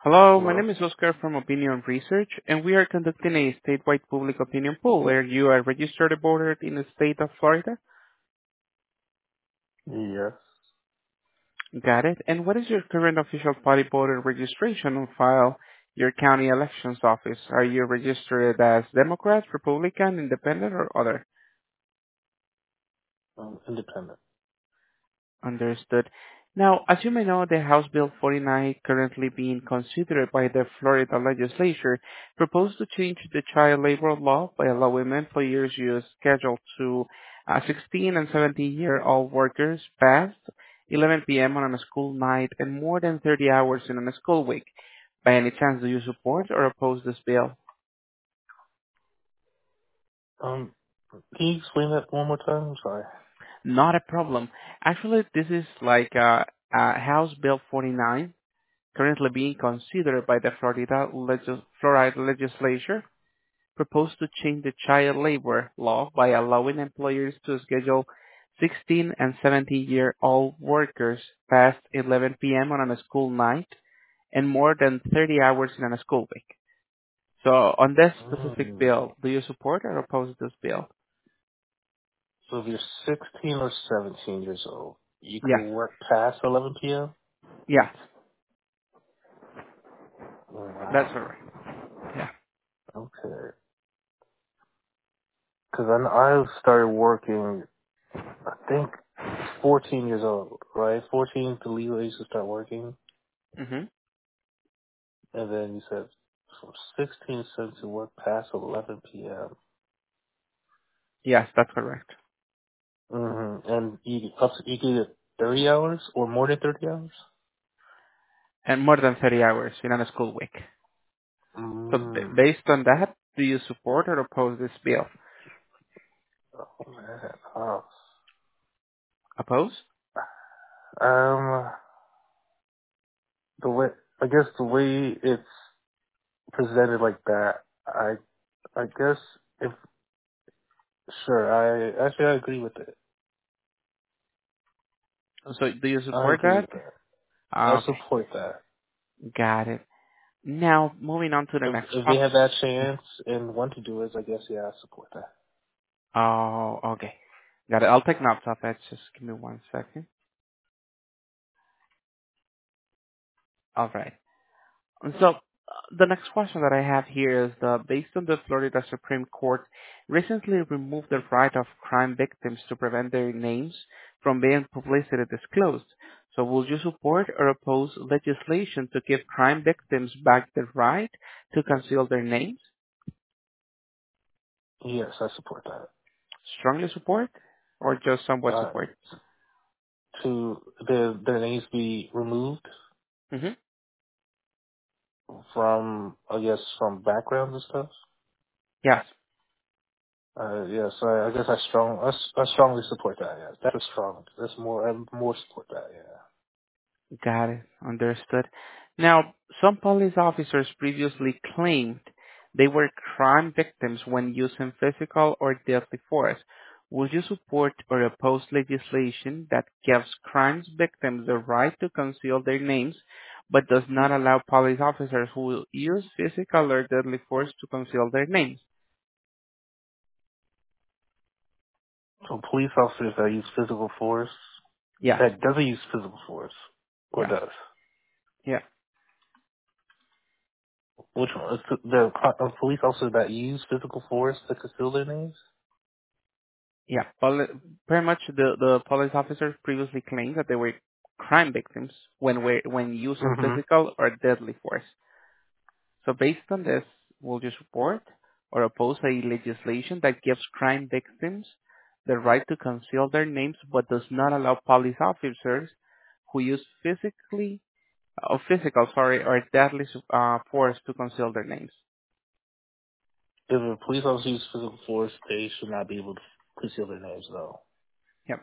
Hello, my Hello? name is Oscar from Opinion Research, and we are conducting a statewide public opinion poll where you are registered voter in the state of Florida. Yes. Got it. And what is your current official party voter registration on file? Your county elections office. Are you registered as Democrat, Republican, Independent, or other? Independent. Understood. Now, as you may know, the House Bill 49 currently being considered by the Florida legislature proposed to change the child labor law by allowing employers use Schedule to 16 and 17-year-old workers past 11 p.m. on a school night and more than 30 hours in a school week. By any chance, do you support or oppose this bill? Um, can you explain that one more time? I'm sorry. Not a problem. Actually, this is like House Bill 49 currently being considered by the Florida legislature, proposed to change the child labor law by allowing employers to schedule 16 and 17-year-old workers past 11 p.m. on a school night and more than 30 hours in a school week. So on this specific Mm. bill, do you support or oppose this bill? So if you're 16 or 17 years old, you could Yes. work past 11 p.m.? Yes. That's Wow. correct. Yeah. Okay. Because I started working, I think, 14 years old, right? 14 to legal age to start working. hmm And then you said from 16 to 17 to work past 11 p.m. Yes, that's correct. And you can get 30 hours or more than 30 hours? And more than 30 hours in a school week. So Mm. based on that, do you support or oppose this bill? Oh man. Oh. Oppose? Um. The way I guess the way it's presented like that, I guess if sure I agree with it. So do you I support agree that? with that. I Okay, support that. got it. Now, moving on to the next If they topic. have that chance and want to do it, I guess yeah, I support that. Oh, okay. Got it. I'll take notes of that. Just give me one second. All right. And so the next question that I have here is based on the Florida Supreme Court recently removed the right of crime victims to prevent their names from being publicly disclosed. So will you support or oppose legislation to give crime victims back the right to conceal their names? Yes, I support that. Strongly support or just somewhat Uh, support? to their names be removed hmm from I guess from backgrounds and stuff. Yes. Yes, I guess I strongly support that. Yeah, that's strong. That's more. I more support that. Yeah. Got it. Understood. Now, some police officers previously claimed they were crime victims when using physical or deadly force. Would you support or oppose legislation that gives crimes victims the right to conceal their names, but does not allow police officers who use physical or deadly force to conceal their names? So police officers that use physical force, Yes. that doesn't use physical force, or Yes. does? Yeah. Which one? It's police officers that use physical force to conceal their names? Yeah, pretty much the police officers previously claimed that they were crime victims when using Mm-hmm. physical or deadly force. So based on this, will you support or oppose a legislation that gives crime victims the right to conceal their names but does not allow police officers who use physical, sorry, or deadly force to conceal their names? If a police officer uses physical force, they should not be able to conceal their names, though. Yep.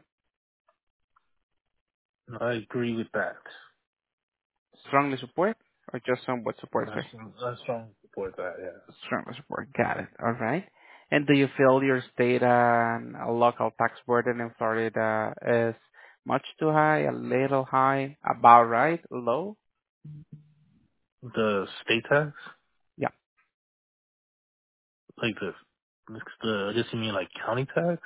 I agree with that. Strongly support or just somewhat support, sir? I strongly support that, yeah. Strong support. Got it. All right. And do you feel your state and local tax burden in Florida is much too high, a little high, about right, low? The state tax, Yeah. like the I guess you mean like county tax,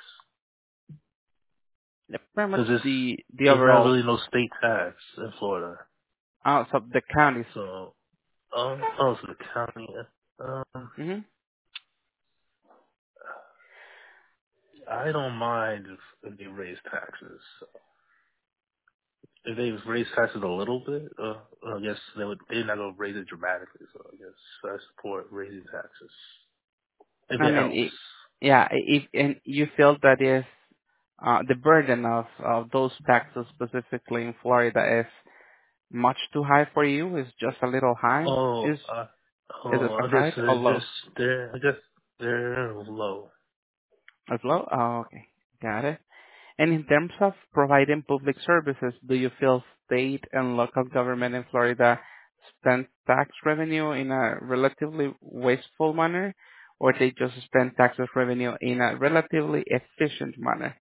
Pretty much because it's the there's not overall really no state tax in Florida. so the counties. So, so the county. Um, Hmm. I don't mind if they raise taxes. If they raise taxes a little bit, I guess they're not gonna raise it dramatically. So I guess I support raising taxes if I it mean, helps. yeah, if and you feel that is the burden of those taxes specifically in Florida is much too high for you? Is just a little high? Oh, Is it I guess right or they're low? just they're I guess they're low. As low? Oh, okay, got it. And in terms of providing public services, do you feel state and local government in Florida spend tax revenue in a relatively wasteful manner, or they just spend taxes revenue in a relatively efficient manner?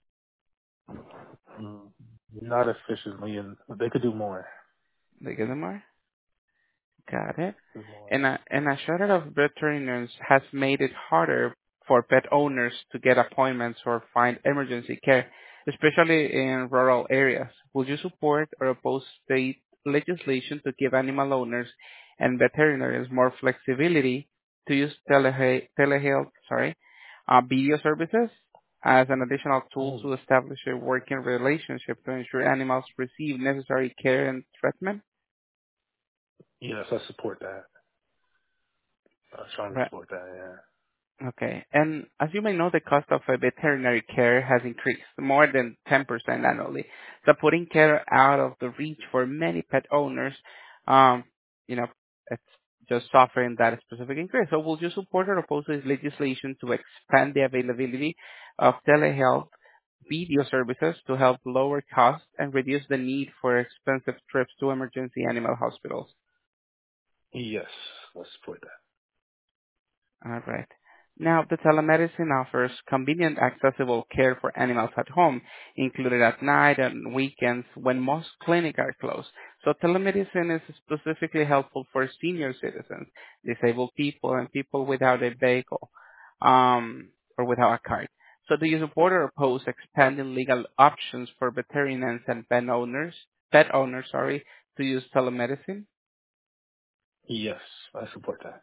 Mm, not efficiently, and they could do more. They get more? Got it. Do more. And a shortage of veterinarians has made it harder for pet owners to get appointments or find emergency care, especially in rural areas. Would you support or oppose state legislation to give animal owners and veterinarians more flexibility to use telehealth, video services as an additional tool Oh, to establish a working relationship to ensure animals receive necessary care and treatment? yes, I support that. I strongly Right. support that. Okay. And as you may know, the cost of veterinary care has increased more than 10% annually. So putting care out of the reach for many pet owners, um, you know, it's just suffering that specific increase. So will you support or oppose this legislation to expand the availability of telehealth video services to help lower costs and reduce the need for expensive trips to emergency animal hospitals? Yes, I support that. All right. Now, the telemedicine offers convenient, accessible care for animals at home, included at night and weekends when most clinics are closed. So telemedicine is specifically helpful for senior citizens, disabled people, and people without a vehicle, or without a card. So do you support or oppose expanding legal options for veterinarians and pet owners, to use telemedicine? Yes, I support that.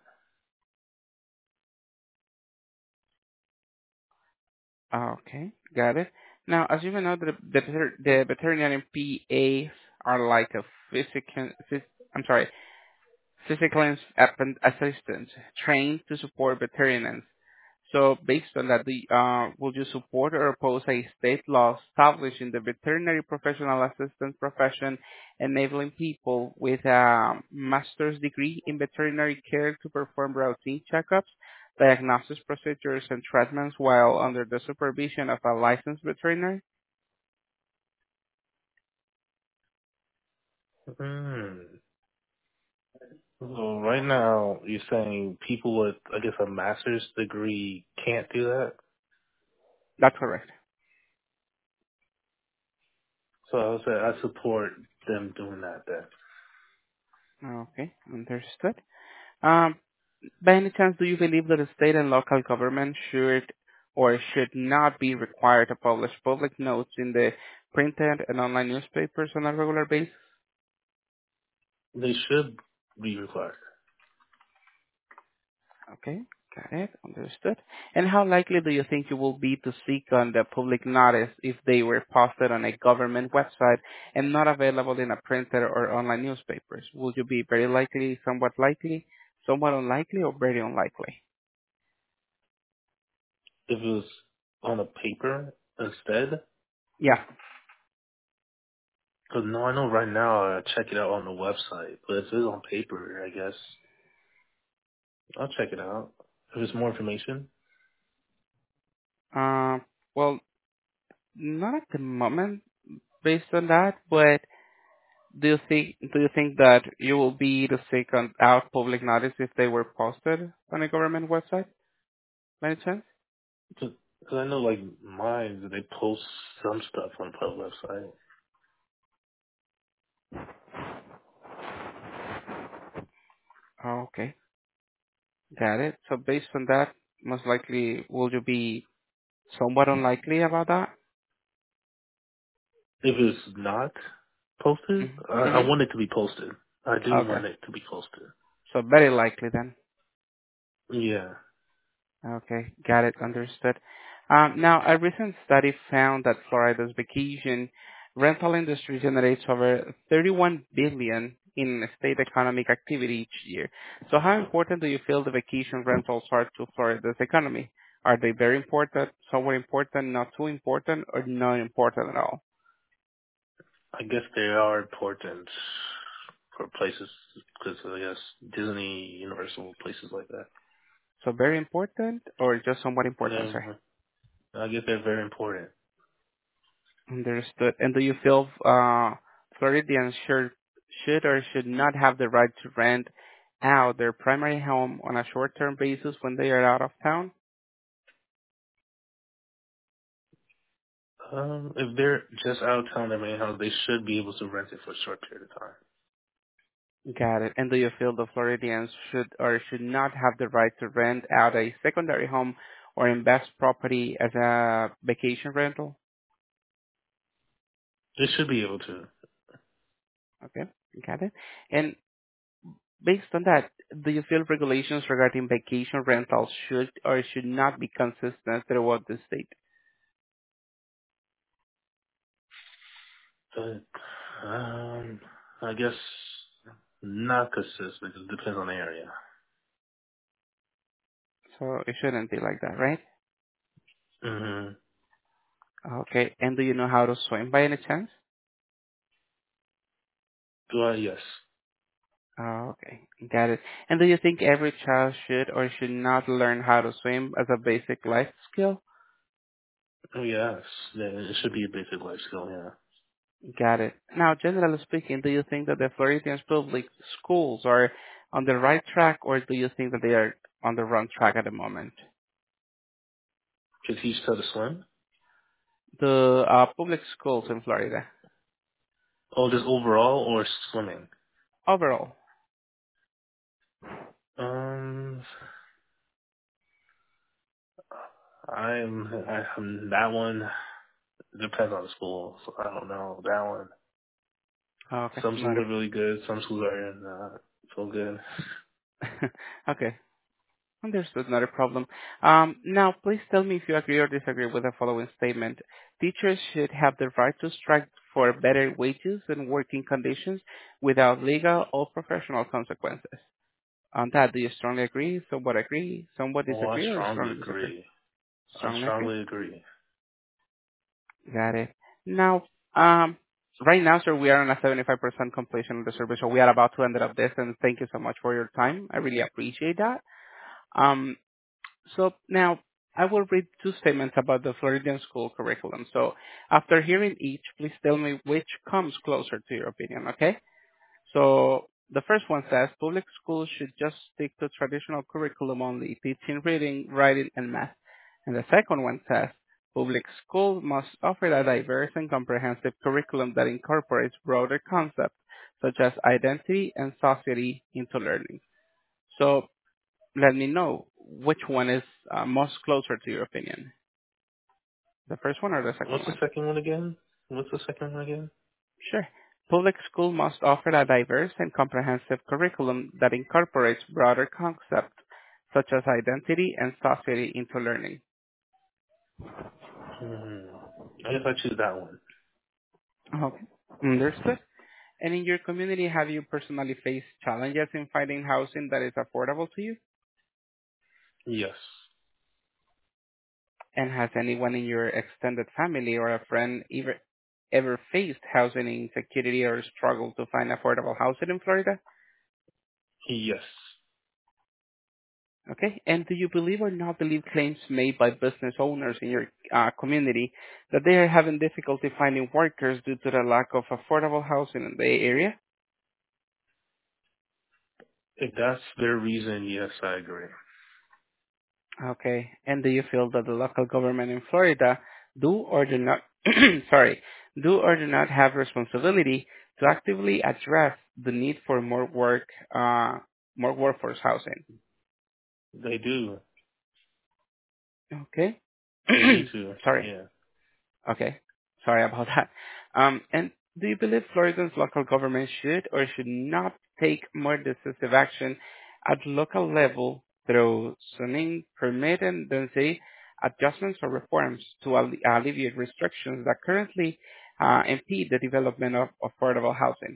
Okay, got it. Now, as you may know, the veterinarian PAs are like a physical assistants trained to support veterinarians. So based on that, would you support or oppose a state law establishing the veterinary professional assistant profession, enabling people with a master's degree in veterinary care to perform routine checkups, diagnosis procedures, and treatments while under the supervision of a licensed veterinary? Mm. So right now, you're saying people with, I guess, a master's degree can't do that? That's correct. So I would say I support them doing that then. Okay, understood. Um, By any chance, do you believe that the state and local government should or should not be required to publish public notes in the printed and online newspapers on a regular basis? They should be required. Okay, got it, understood. And how likely do you think you will be to seek on the public notice if they were posted on a government website and not available in a printed or online newspapers? Will you be very likely, somewhat unlikely, or very unlikely? If it was on a paper instead, Yeah. because no, I know right now I check it out on the website, but if it's on paper, I guess I'll check it out. If there's more information, Well, not at the moment based on that, but do you think that you will be to seek out public notice if they were posted on a government website by any chance? because I know like mine, they post some stuff on the website. Oh, okay, got it. So based on that, most likely, will you be somewhat unlikely about that? If it's not posted, I Mm-hmm. want it to be posted. I do Okay, want it to be posted. so very likely then. Yeah. Okay, got it. Understood. Now, a recent study found that Florida's vacation rental industry generates over 31 billion in state economic activity each year. So how important do you feel the vacation rentals are to Florida's economy? Are they very important, somewhat important, not too important, or not important at all? I guess they are important for places because I guess Disney, Universal, places like that. So very important or just somewhat important, sir? They're, I guess they're very important. Understood. And do you feel Floridians should or should not have the right to rent out their primary home on a short-term basis when they are out of town? If they're just out of town, their main house, they should be able to rent it for a short period of time. Got it. And do you feel the Floridians should or should not have the right to rent out a secondary home or invest property as a vacation rental? They should be able to. Okay, got it. And based on that, do you feel regulations regarding vacation rentals should or should not be consistent throughout the state? But, I guess not consistent. It depends on the area. So it shouldn't be like that, right? Mm-hmm. Okay. And do you know how to swim by any chance? Yes. Okay. Got it. And do you think every child should or should not learn how to swim as a basic life skill? Oh, yes. Yeah, it should be a basic life skill, yeah. Got it. Now, generally speaking, do you think that the Floridian public schools are on the right track, or do you think that they are on the wrong track at the moment? To teach how to swim? The public schools in Florida, Oh, just overall or swimming? overall. Um, I'm that one depends on the school, so I don't know that one. Okay. Some Not schools are really good, some schools are not so good. a, okay. Understood, not a problem. Now, please tell me if you agree or disagree with the following statement. Teachers should have the right to strike for better wages and working conditions without legal or professional consequences. On that, do you strongly agree, somewhat Oh, I disagree, or strongly strongly disagree? agree. I Strongly agree? strongly agree. Got it. Now, right now, sir, we are on a 75% completion of the survey, so we are about to end up this, and thank you so much for your time. I really appreciate that. Um, So now I will read two statements about the Floridian school curriculum. So after hearing each, please tell me which comes closer to your opinion, okay? So the first one says public schools should just stick to traditional curriculum only, teaching reading, writing, and math. And the second one says public schools must offer a diverse and comprehensive curriculum that incorporates broader concepts such as identity and society into learning. So let me know which one is most closer to your opinion. The first one or the second What's the one? second one again? What's the second one again? Sure. Public school must offer a diverse and comprehensive curriculum that incorporates broader concepts such as identity and society into learning. Hmm. I guess I choose that one. Okay. Understood. And in your community, have you personally faced challenges in finding housing that is affordable to you? Yes. And has anyone in your extended family or a friend ever faced housing insecurity or struggled to find affordable housing in Florida? Yes. Okay. And do you believe or not believe claims made by business owners in your community that they are having difficulty finding workers due to the lack of affordable housing in the area? If that's their reason, yes, I agree. Okay. And do you feel that the local government in Florida do or do not, sorry, do or do not have responsibility to actively address the need for more work more workforce housing. They do. Okay. They need to. Sorry. Yeah. Okay. Sorry about that. And do you believe Florida's local government should or should not take more decisive action at local level through zoning, permit, and density adjustments or reforms to alleviate restrictions that currently impede the development of affordable housing?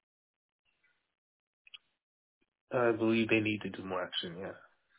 I believe they need to do more action. Yeah.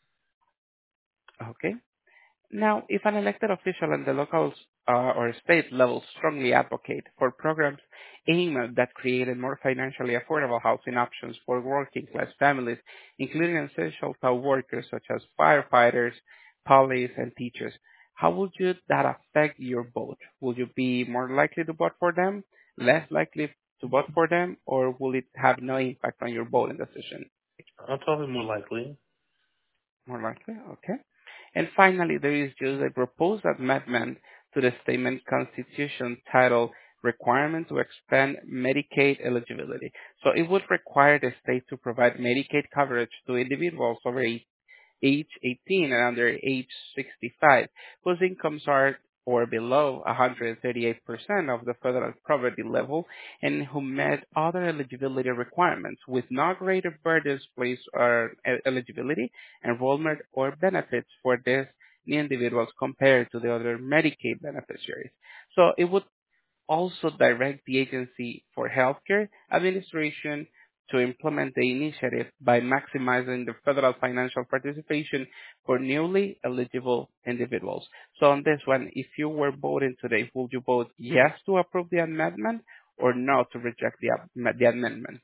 Okay. Now, if an elected official at the local or state level strongly advocate for programs aimed at creating more financially affordable housing options for working class families, including essential town workers such as firefighters, police, and teachers, how would that affect your vote? Will you be more likely to vote for them, less likely to vote for them, or will it have no impact on your voting decision? I'm probably more likely. More likely, okay. And finally, there is just a proposed amendment to the statement constitution titled Requirement to Expand Medicaid Eligibility. So it would require the state to provide Medicaid coverage to individuals over age 18 and under age 65, whose incomes are or below 138% of the federal poverty level and who met other eligibility requirements with no greater burdens placed on eligibility, enrollment, or benefits for these new individuals compared to the other Medicaid beneficiaries. So it would also direct the Agency for Healthcare Administration to implement the initiative by maximizing the federal financial participation for newly eligible individuals. So on this one, if you were voting today, would you vote yes to approve the amendment or no to reject the amendment?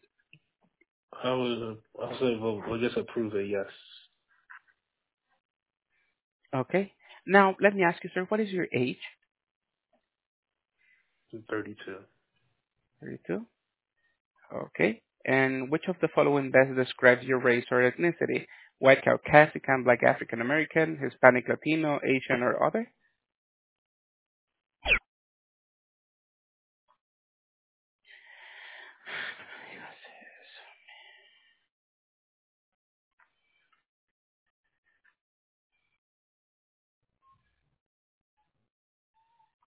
I say, well, I guess approve it. Yes. Okay. Now, let me ask you, sir, what is your age? 32. 32. Okay. And which of the following best describes your race or ethnicity? White Caucasian, Black African American, Hispanic Latino, Asian, or other?